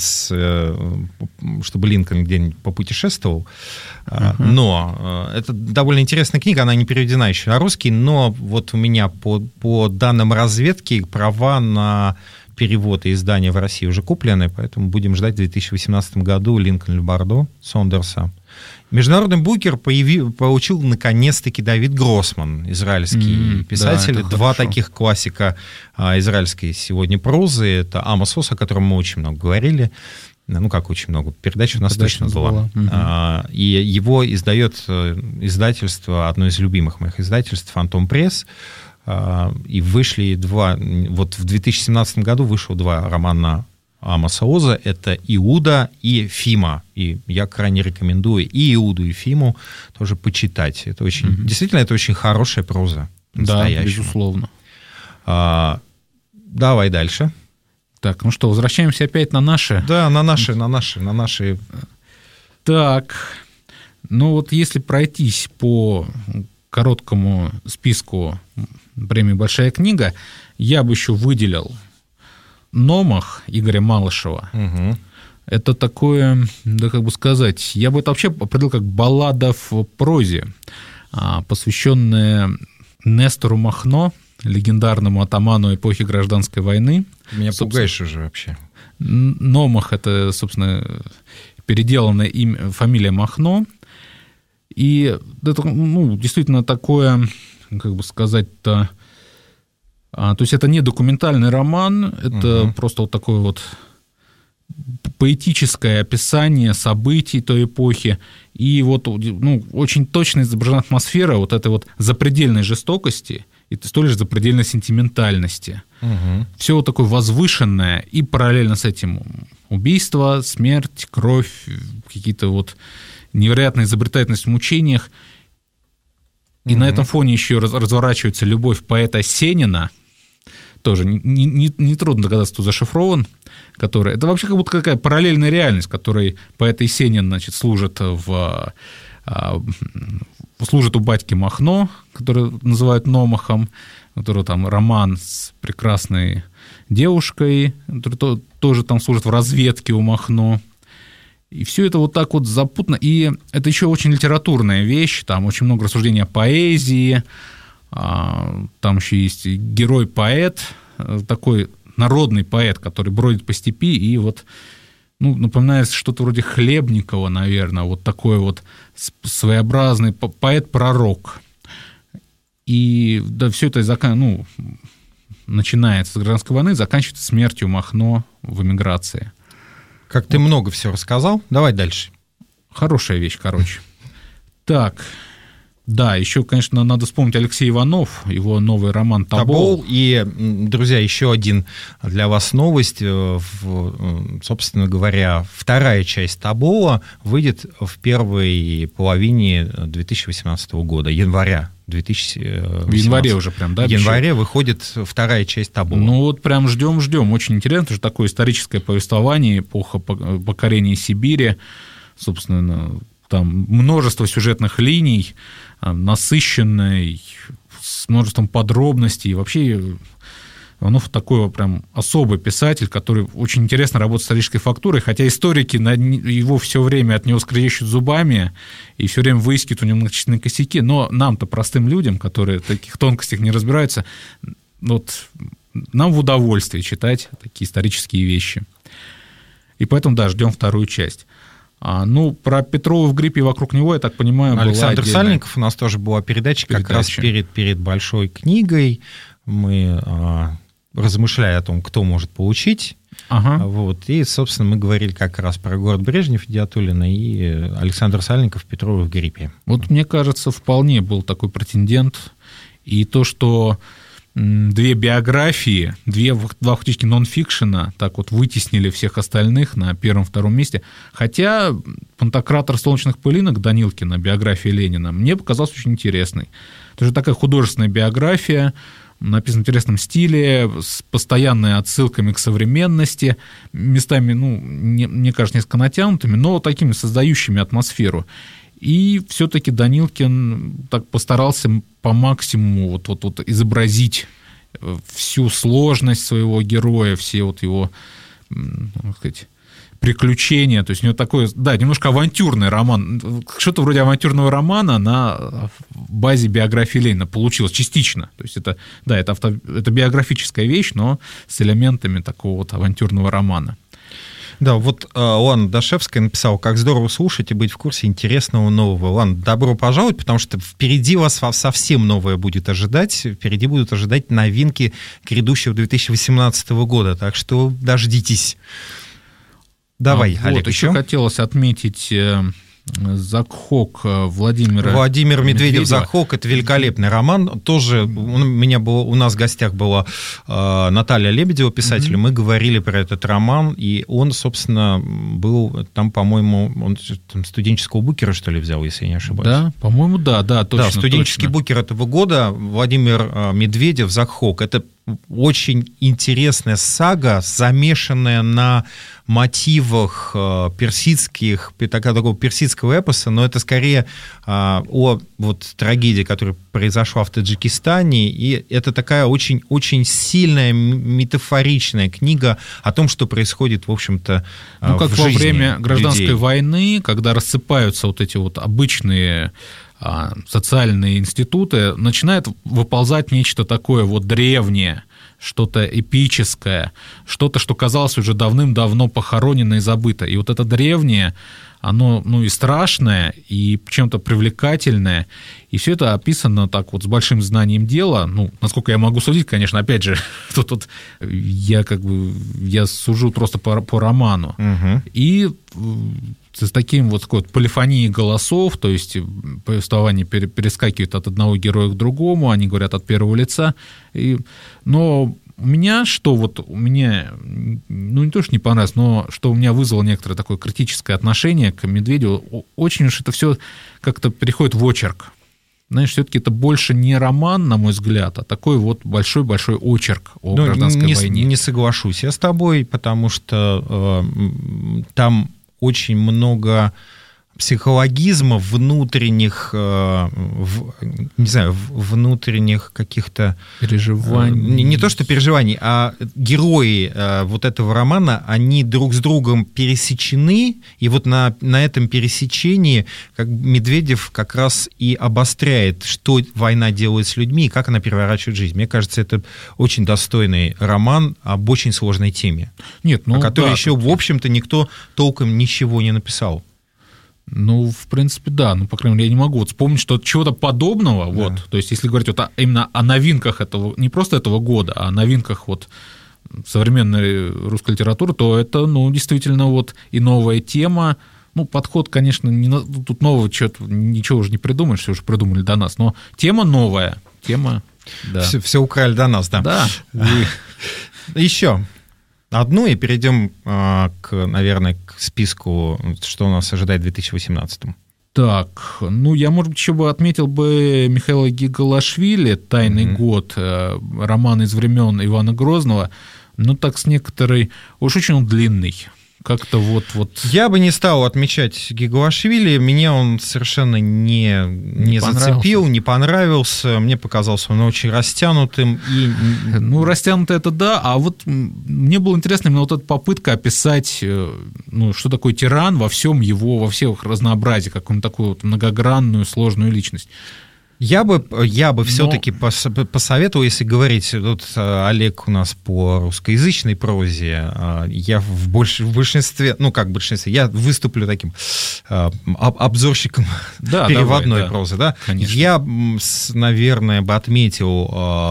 Speaker 2: чтобы Линкольн где-нибудь попутешествовал. Uh-huh. Но это довольно интересная книга, она не переведена еще на русский, но вот у меня по, по данным разведки права на перевод и издание в России уже куплены, поэтому будем ждать в две тысячи восемнадцатом году Линкольн Бардо Сондерса. Международный букер появи, получил наконец-таки Давид Гроссман, израильский mm, писатель. Да, Два хорошо. таких классика а, израильской сегодня прозы. Это Амос Ос, о котором мы очень много говорили. Ну, как очень много. Передача у нас Передача точно была. была. Mm-hmm. А, и его издает издательство, одно из любимых моих издательств, Фантом Пресс. А, и вышли два... Вот в две тысячи семнадцатом году вышло два романа Амоса Оза, это «Иуда» и «Фима». И я крайне рекомендую и «Иуду», и «Фиму» тоже почитать. Это очень, mm-hmm. действительно, это очень хорошая проза.
Speaker 3: Да, безусловно.
Speaker 2: А, давай дальше.
Speaker 3: Так, ну что, возвращаемся опять на наши?
Speaker 2: Да, на наши, на наши, на наши.
Speaker 3: Так, ну вот если пройтись по короткому списку премии «Большая книга», я бы еще выделил «Номах» Игоря Малышева. Угу. Это такое, да как бы сказать, я бы это вообще определил как баллада в прозе, посвященная Нестору Махно, легендарному атаману эпохи Гражданской войны.
Speaker 2: Ты меня собственно, пугаешь уже вообще.
Speaker 3: Номах – это, собственно, переделанная имя, фамилия Махно. И это, ну, действительно такое, как бы сказать-то, То есть это не документальный роман, это угу. просто вот такое вот поэтическое описание событий той эпохи. И вот ну, очень точно изображена атмосфера вот этой вот запредельной жестокости и столь же запредельной сентиментальности. Угу. Все вот такое возвышенное, и параллельно с этим убийство, смерть, кровь, какие-то вот невероятная изобретательность в мучениях. И угу. на этом фоне еще разворачивается любовь поэта Сенина, тоже не, не, не трудно догадаться, кто зашифрован, который... Это вообще как будто какая параллельная реальность, которой поэт Есенин, значит, служит, в, служит у батьки Махно, который называют Номахом, который там роман с прекрасной девушкой, который тоже там служит в разведке у Махно. И все это вот так вот запутано. И это еще очень литературная вещь, там очень много рассуждений о поэзии, там еще есть герой-поэт, такой народный поэт, который бродит по степи и вот, ну, напоминает что-то вроде Хлебникова, наверное, вот такой вот своеобразный поэт-пророк. И да, все это ну, начинается с гражданской войны, заканчивается смертью Махно в эмиграции.
Speaker 2: Как ты вот. Много всего рассказал, давай дальше.
Speaker 3: Хорошая вещь, короче. Так... Да, еще, конечно, надо вспомнить Алексей Иванов, его новый роман «Тобол».
Speaker 2: «Тобол». И, друзья, еще один для вас новость. Собственно говоря, вторая часть «Тобола» выйдет в первой половине две тысячи восемнадцатого года, января. две тысячи восемнадцатого.
Speaker 3: В январе уже прям, да?
Speaker 2: В январе выходит вторая часть «Тобола».
Speaker 3: Ну вот прям ждем-ждем. Очень интересно, потому что такое историческое повествование, эпоха покорения Сибири, собственно, там множество сюжетных линий, насыщенной, с множеством подробностей. И вообще Иванов такой прям особый писатель, который очень интересно работает с исторической фактурой, хотя историки его все время от него скрежещут зубами и все время выискивают у него многочисленные косяки, но нам-то, простым людям, которые в таких тонкостях не разбираются, вот нам в удовольствие читать такие исторические вещи. И поэтому, да, ждем вторую часть. А, ну, про Петрова в гриппе вокруг него, я так понимаю,
Speaker 2: Александр
Speaker 3: была
Speaker 2: Сальников, у нас тоже была передача, передача. как раз перед, перед большой книгой. Мы а, размышляли о том, кто может получить. Ага. Вот, и, собственно, мы говорили как раз про город Брежнев Идиатуллина и Александр Сальников Петрова в гриппе.
Speaker 3: Вот, мне кажется, вполне был такой претендент. И то, что две биографии, две, два фактически нон-фикшена так вот вытеснили всех остальных на первом-втором месте. Хотя «Пантократор солнечных пылинок» Данилкина, биография Ленина, мне показалась очень интересной. Это же такая художественная биография, написана в интересном стиле, с постоянными отсылками к современности, местами, ну, не, мне кажется, несколько натянутыми, но такими создающими атмосферу. И все-таки Данилкин так постарался по максимуму вот, вот, вот изобразить всю сложность своего героя, все вот его, так сказать, приключения, то есть у него такой, да, немножко авантюрный роман, что-то вроде авантюрного романа на базе биографии Ленина получилось частично, то есть это, да, это, авто, это биографическая вещь, но с элементами такого вот авантюрного романа.
Speaker 2: Да, вот Лана Дашевская написала: как здорово слушать и быть в курсе интересного нового. Лана, добро пожаловать, потому что впереди вас совсем новое будет ожидать, впереди будут ожидать новинки грядущего две тысячи восемнадцатого года, так что дождитесь. Давай, а, Олег,
Speaker 3: вот, еще хотелось отметить «Закхок» Владимира
Speaker 2: Владимир Медведев.
Speaker 3: Медведева.
Speaker 2: «Закхок» — это великолепный роман. Тоже у меня было, у нас в гостях была э, Наталья Лебедева, писатель. Mm-hmm. Мы говорили про этот роман, и он, собственно, был там, по-моему, он там, студенческого букера, что ли, взял, если я не ошибаюсь.
Speaker 3: Да, по-моему, да, да, точно.
Speaker 2: Да, студенческий
Speaker 3: точно.
Speaker 2: букер этого года. Владимир Медведев, «Закхок». Это очень интересная сага, замешанная на мотивах персидских, такого персидского эпоса, но это скорее о вот трагедии, которая произошла в Таджикистане, и это такая очень, очень сильная метафоричная книга о том, что происходит, в общем-то,
Speaker 3: ну, как
Speaker 2: в
Speaker 3: во
Speaker 2: жизни
Speaker 3: время гражданской
Speaker 2: людей.
Speaker 3: войны, когда рассыпаются вот эти вот обычные социальные институты, начинает выползать нечто такое вот древнее, что-то эпическое, что-то, что казалось уже давным-давно похоронено и забыто. И вот это древнее, оно, ну, и страшное, и чем-то привлекательное, и все это описано так вот с большим знанием дела. Ну, насколько я могу судить, конечно, опять же, тут, тут я как бы я сужу просто по, по роману.
Speaker 2: Угу.
Speaker 3: И с таким вот такой вот полифонией голосов, то есть повествование перескакивает от одного героя к другому, они говорят от первого лица. И, но у меня, что вот у меня, ну не то, что не понравилось, но что у меня вызвало некоторое такое критическое отношение к Медведеву, очень уж это все как-то переходит в очерк. Знаешь, все-таки это больше не роман, на мой взгляд, а такой вот большой-большой очерк о ну, гражданской
Speaker 2: не,
Speaker 3: войне.
Speaker 2: Не соглашусь я с тобой, потому что э, там очень много психологизма, внутренних, э, в, не знаю, внутренних каких-то...
Speaker 3: Переживаний.
Speaker 2: Э, не, не то, что переживаний, а герои э, вот этого романа, они друг с другом пересечены, и вот на, на этом пересечении как Медведев как раз и обостряет, что война делает с людьми и как она переворачивает жизнь. Мне кажется, это очень достойный роман об очень сложной теме,
Speaker 3: Нет, ну,
Speaker 2: о которой
Speaker 3: да,
Speaker 2: еще,
Speaker 3: тут...
Speaker 2: в общем-то, никто толком ничего не написал.
Speaker 3: Ну, в принципе, да. Ну, по крайней мере, я не могу вот вспомнить, что чего-то подобного. Да. Вот. То есть, если говорить вот о, именно о новинках этого, не просто этого года, а о новинках вот современной русской литературы, то это, ну, действительно вот и новая тема. Ну, подход, конечно, не, тут нового чего-то, ничего уже не придумаешь, все уже придумали до нас, но тема новая. Тема, да.
Speaker 2: Все, все украли до нас, да.
Speaker 3: Да.
Speaker 2: Еще одну, и перейдем, к, наверное, к списку, что у нас ожидает в две тысячи восемнадцатом.
Speaker 3: Так, ну, я, может быть, еще бы отметил бы Михаила Гигалашвили «Тайный mm-hmm. год», роман из времен Ивана Грозного, но так с некоторой... Уж очень он длинный. Как-то вот, вот...
Speaker 2: Я бы не стал отмечать Гигалашвили, меня он совершенно не, не, не зацепил, не понравился, мне показался он очень растянутым. И...
Speaker 3: Ну, растянутый это да, а вот мне было интересно именно вот эта попытка описать, ну, что такое тиран во всем его, во всех разнообразии, как он такую вот многогранную, сложную личность. Я бы, я бы все-таки Но... посоветовал, если говорить, вот Олег у нас по русскоязычной прозе, я в, больш, в большинстве, ну как в большинстве, я выступлю таким обзорщиком да, переводной давай, прозы. Да? Да? Я, наверное, бы отметил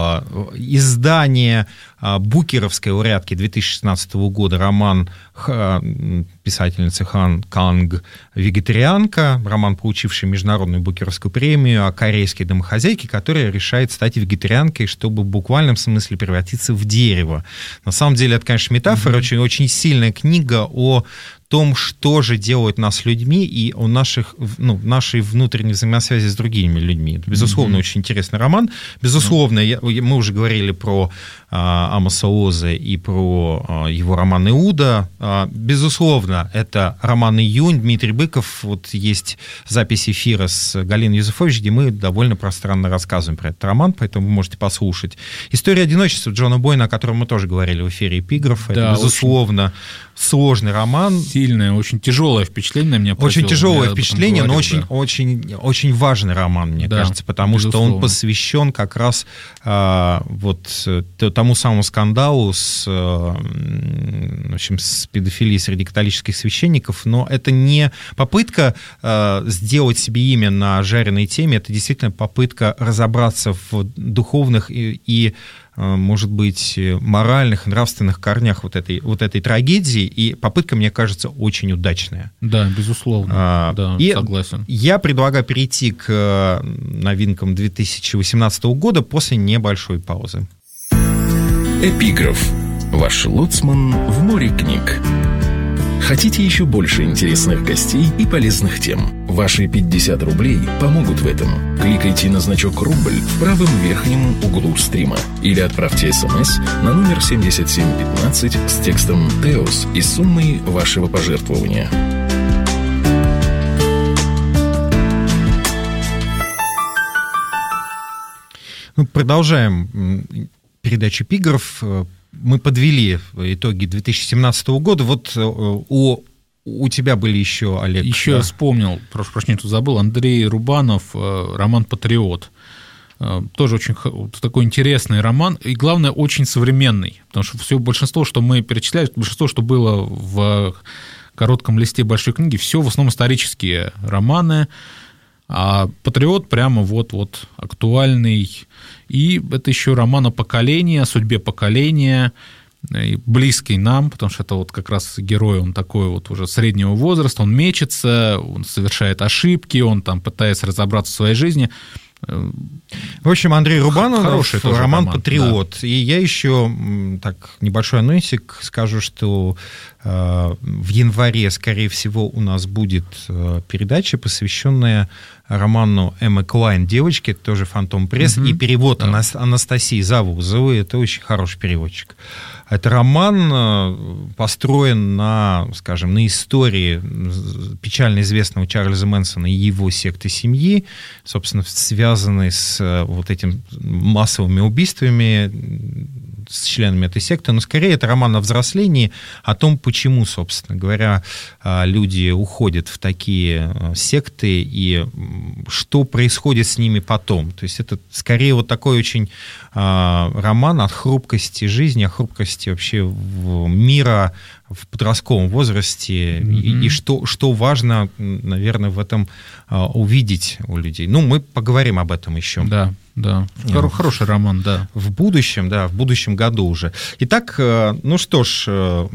Speaker 3: издание букеровской лауреатки две тысячи шестнадцатого года, роман писательницы Хан Канг «Вегетарианка», роман, получивший международную букеровскую премию о корейской домохозяйке, которая решает стать вегетарианкой, чтобы в буквальном смысле превратиться в дерево. На самом деле это, конечно, метафора, mm-hmm. очень, очень сильная книга о
Speaker 2: том, что же делает нас людьми и о наших, ну, нашей внутренней взаимосвязи с другими людьми. Это, безусловно, mm-hmm. очень интересный роман. Безусловно, mm-hmm. я, мы уже говорили про а, Амоса Оза и про а, его роман «Иуда». А, безусловно, это роман «Июнь», Дмитрий Быков. Вот есть запись эфира с Галиной Юзефович, где мы довольно пространно рассказываем про этот роман, поэтому вы можете послушать. «История одиночества» Джона Бойна, о котором мы тоже говорили в эфире «Эпиграф». Да, это, безусловно, сложный роман.
Speaker 3: Сильное, очень тяжелое впечатление на меня произвело.
Speaker 2: Очень тяжелое впечатление, говорил, но очень, да. очень, очень важный роман, мне да, кажется, потому безусловно. Что он посвящен как раз а, вот тому самому скандалу с, в общем, с педофилией среди католических священников, но это не попытка а, сделать себе имя на жареной теме, это действительно попытка разобраться в духовных и, и может быть, моральных, нравственных корнях вот этой, вот этой трагедии, и попытка, мне кажется, очень удачная.
Speaker 3: Да, безусловно, а, да, и согласен.
Speaker 2: Я предлагаю перейти к новинкам две тысячи восемнадцатого года после небольшой паузы.
Speaker 1: Эпиграф. Ваш лоцман в море книг. Хотите еще больше интересных гостей и полезных тем? Ваши пятьдесят рублей помогут в этом. Кликайте на значок «Рубль» в правом верхнем углу стрима или отправьте смс на номер семьдесят семь пятнадцать с текстом «Теос» и суммой вашего пожертвования.
Speaker 2: Ну, продолжаем передачу «Эпиграф». Мы подвели итоги две тысячи семнадцатого года. Вот у, у тебя были еще, Олег...
Speaker 3: Еще да? я вспомнил, прошу прощения, тут забыл, Андрей Рубанов, роман «Патриот». Тоже очень такой интересный роман, и, главное, очень современный, потому что все большинство, что мы перечисляли, большинство, что было в коротком листе большой книги, все в основном исторические романы, а «Патриот» прямо вот-вот актуальный. И это еще роман о поколении, о судьбе поколения, близкий нам, потому что это вот как раз герой, он такой вот уже среднего возраста, он мечется, он совершает ошибки, он там пытается разобраться в своей жизни.
Speaker 2: В общем, Андрей Рубанов, хороший роман, роман «Патриот». Да. И я еще так небольшой анонсик скажу, что э, в январе, скорее всего, у нас будет э, передача, посвященная роману Эммы Клайн «Девочки», это тоже «Фантом Пресс», угу. и перевод да. Анастасии Завузовой, это очень хороший переводчик. Это роман построен на, скажем, на истории печально известного Чарльза Мэнсона и его секты семьи, собственно, связанной с вот этим массовыми убийствами с членами этой секты, но скорее это роман о взрослении, о том, почему, собственно говоря, люди уходят в такие секты и что происходит с ними потом. То есть это скорее вот такой очень роман о хрупкости жизни, о хрупкости вообще мира в подростковом возрасте, mm-hmm. и, и что, что важно, наверное, в этом увидеть у людей. Ну, мы поговорим об этом еще.
Speaker 3: Да. Да, Хор- хороший роман, да.
Speaker 2: В будущем, да, в будущем году уже. Итак, ну что ж,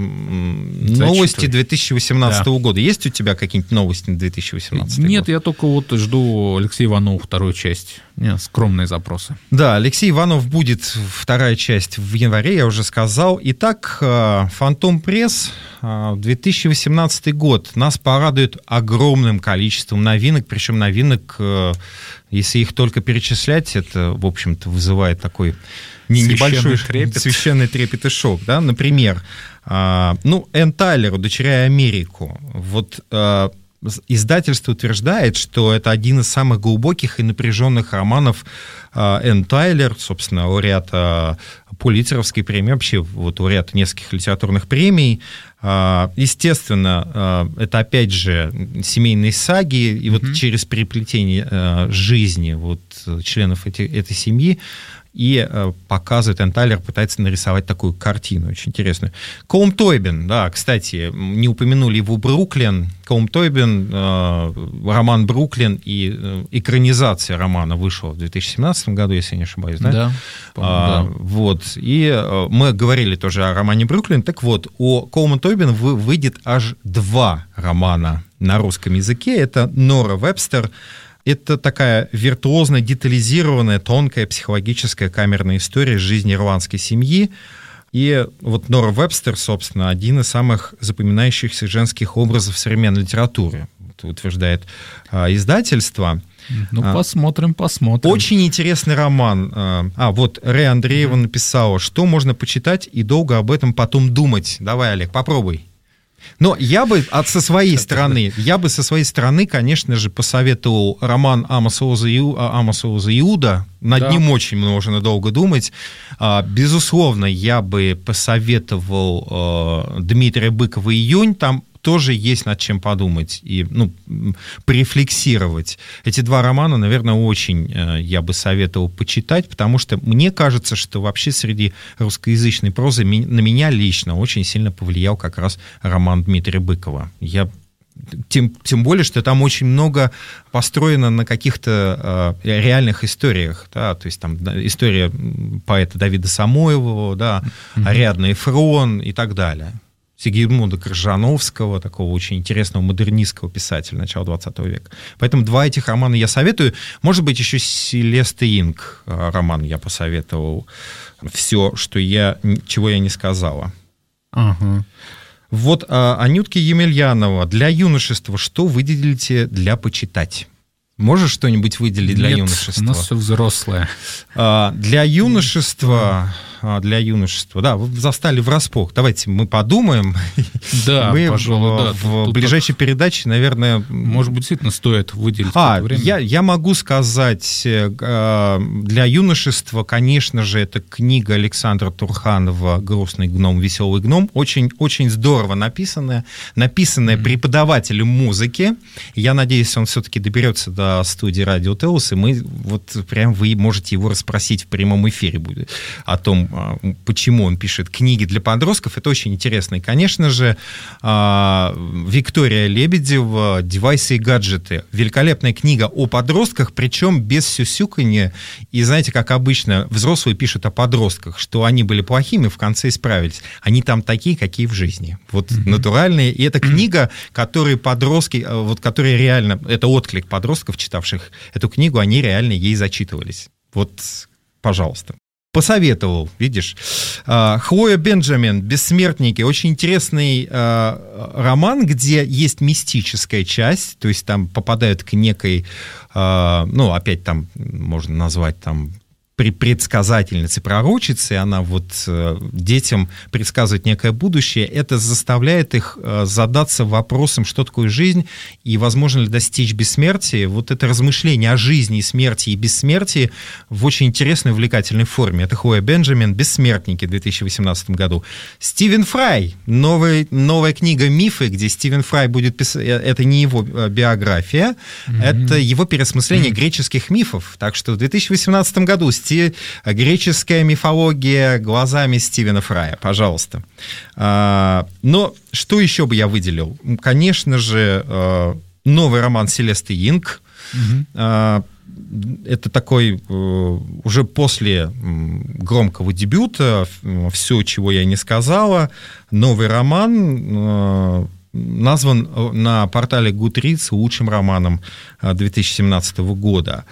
Speaker 2: новости две тысячи восемнадцатого да. года. Есть у тебя какие-нибудь новости на две тысячи восемнадцатый
Speaker 3: Нет,
Speaker 2: год?
Speaker 3: я только вот жду Алексея Иванова вторую часть. Нет, скромные запросы.
Speaker 2: Да, Алексей Иванов будет вторая часть в январе, я уже сказал. Итак, «Фантом Пресс», две тысячи восемнадцатый год. Нас порадует огромным количеством новинок, причем новинок, если их только перечислять, это, в общем-то, вызывает такой небольшой трепет. священный трепет и шок. Да? Например, ну, Энн Тайлер, «Удочеряя Америку». Вот издательство утверждает, что это один из самых глубоких и напряженных романов Энн Тайлер, собственно, лауреата Пулитцеровской премии, вообще вот лауреата нескольких литературных премий. Естественно, это опять же семейные саги, и вот mm-hmm. через переплетение жизни вот членов эти, этой семьи и показывает, Энн Тайлер пытается нарисовать такую картину очень интересную. Колм Тойбен, да, кстати, не упомянули его «Бруклин». Колм Тойбен, роман «Бруклин» и экранизация романа вышла в две тысячи семнадцатом году, если я не ошибаюсь, да?
Speaker 3: Да,
Speaker 2: а, да. Вот, и мы говорили тоже о романе «Бруклин». Так вот, у Колма Тойбена выйдет аж два романа на русском языке. Это «Нора Вебстер». Это такая виртуозно детализированная, тонкая психологическая камерная история жизни ирландской семьи. И вот Нора Вебстер, собственно, один из самых запоминающихся женских образов современной литературы, утверждает издательство.
Speaker 3: Ну, посмотрим, посмотрим.
Speaker 2: Очень интересный роман. А, вот Рэй Андреева mm-hmm. написала, что можно почитать и долго об этом потом думать. Давай, Олег, попробуй. Но я бы от, со своей стороны, я бы со своей стороны, конечно же, посоветовал роман Амоса Оза Иуда. Над да. ним очень можно долго думать. Безусловно, я бы посоветовал Дмитрия Быкова «Июнь». Там тоже есть над чем подумать и ну, порефлексировать. Эти два романа, наверное, очень я бы советовал почитать, потому что мне кажется, что вообще среди русскоязычной прозы на меня лично очень сильно повлиял как раз роман Дмитрия Быкова. Я Тем, тем более, что там очень много построено на каких-то э, реальных историях, да, то есть там да, история поэта Давида Самойлова, да, mm-hmm. Ариадны Эфрон и так далее. Сигизмунда Крыжановского, такого очень интересного модернистского писателя начала двадцатого века. Поэтому два этих романа я советую. Может быть, еще Селеста Инг роман я посоветовал. Все, что я, чего я не сказала.
Speaker 3: Ага.
Speaker 2: Вот а, Анютки Емельянова. Для юношества что выделите для почитать? Можешь что-нибудь выделить для
Speaker 3: Нет,
Speaker 2: юношества?
Speaker 3: У нас все взрослое.
Speaker 2: А, для юношества... Для юношества. Да, вы застали врасплох. Давайте мы подумаем.
Speaker 3: Да,
Speaker 2: мы
Speaker 3: пожалуй, да.
Speaker 2: В тут, ближайшей тут... передаче, наверное...
Speaker 3: Может быть, действительно стоит выделить
Speaker 2: а,
Speaker 3: это время.
Speaker 2: Я, я могу сказать, для юношества, конечно же, это книга Александра Турханова «Грустный гном, веселый гном». Очень, очень здорово написанная. Написанная mm-hmm. преподавателем музыки. Я надеюсь, он все-таки доберется до студии Радио Теос, и мы вот прям вы можете его расспросить в прямом эфире будет о том, почему он пишет книги для подростков. Это очень интересно. И, конечно же, Виктория Лебедева «Девайсы и гаджеты». Великолепная книга о подростках, причем без сюсюканья. И знаете, как обычно, взрослые пишут о подростках, что они были плохими, в конце исправились. Они там такие, какие в жизни. Вот mm-hmm. натуральные. И это книга, которые подростки, вот которые реально, это отклик подростков, читавших эту книгу, они реально ей зачитывались. Вот, пожалуйста. Посоветовал, видишь. Хлоя Бенджамин «Бессмертники». Очень интересный э, роман, где есть мистическая часть, то есть там попадают к некой, э, ну, опять там можно назвать там предсказательницы, пророчицы, она вот э, детям предсказывает некое будущее, это заставляет их э, задаться вопросом, что такое жизнь и возможно ли достичь бессмертия. Вот это размышление о жизни, смерти и бессмертии в очень интересной, увлекательной форме. Это Хлоя Бенджамин «Бессмертники» в две тысячи восемнадцатом году. Стивен Фрай, новый, новая книга «Мифы», где Стивен Фрай будет писать, это не его биография, mm-hmm. это его переосмысление mm-hmm. греческих мифов. Так что в две тысячи восемнадцатом году греческая мифология глазами Стивена Фрая, пожалуйста. Но что еще бы я выделил? Конечно же, новый роман Селесты Инг. Угу. Это такой уже после громкого дебюта, все, чего я не сказала, новый роман, назван на портале Goodreads лучшим романом две тысячи семнадцатого года.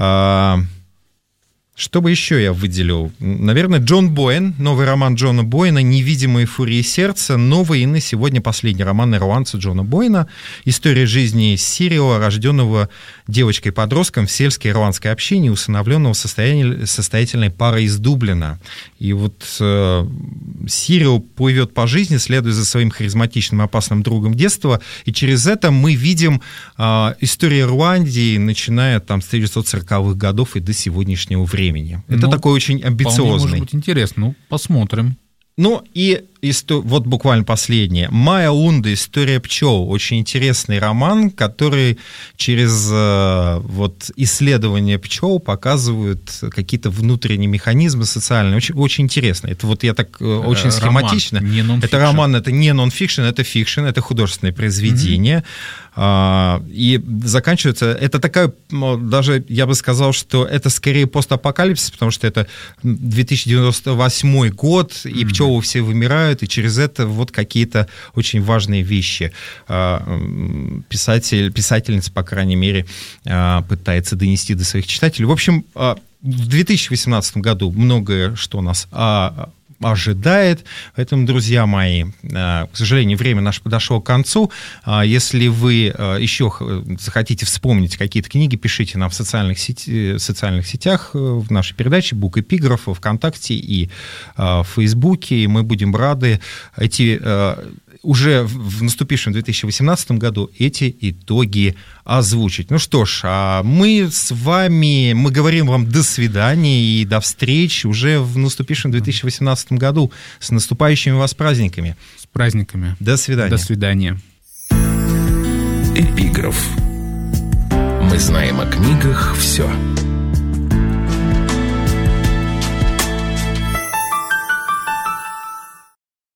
Speaker 2: Что бы еще я выделил? Наверное, Джон Боэн, новый роман Джона Боэна «Невидимые фурии сердца», новый и на сегодня последний роман ирландца Джона Боэна. История жизни Сирио, рожденного девочкой-подростком в сельской ирландской общине, усыновленного состоятельной парой из Дублина. И вот э, Сирио плывет по жизни, следуя за своим харизматичным и опасным другом детства, и через это мы видим э, историю Ирландии, начиная там с тысяча девятьсот сороковых годов и до сегодняшнего времени. Это ну, такой очень амбициозный.
Speaker 3: Может быть интересно, ну, посмотрим.
Speaker 2: Ну, и исто... вот буквально последнее. Майя Лунда «История пчел». Очень интересный роман, который через вот, исследование пчел показывает какие-то внутренние механизмы социальные. Очень, очень интересно. Это вот я так очень схематично.
Speaker 3: Роман, не нон-фикшн.
Speaker 2: Это роман, это не нон-фикшн, это фикшн, это художественное произведение. Mm-hmm. И заканчивается... Это такая, даже я бы сказал, что это скорее постапокалипсис, потому что это две тысячи девяносто восьмой год, и mm-hmm. пчелы все вымирают, и через это вот какие-то очень важные вещи писатель, писательница, по крайней мере, пытается донести до своих читателей. В общем, в две тысячи восемнадцатом году многое, что нас ожидает. Поэтому, друзья мои, к сожалению, время наше подошло к концу. Если вы еще захотите вспомнить какие-то книги, пишите нам в социальных, сети, социальных сетях, в нашей передаче «Бук Эпиграф», ВКонтакте и в Фейсбуке. И мы будем рады эти... уже в наступившем две тысячи восемнадцатом году эти итоги озвучить. Ну что ж, а мы с вами, мы говорим вам до свидания и до встречи уже в наступившем две тысячи восемнадцатом году. С наступающими вас праздниками.
Speaker 3: С праздниками.
Speaker 2: До свидания.
Speaker 3: До свидания.
Speaker 1: Эпиграф. Мы знаем о книгах все.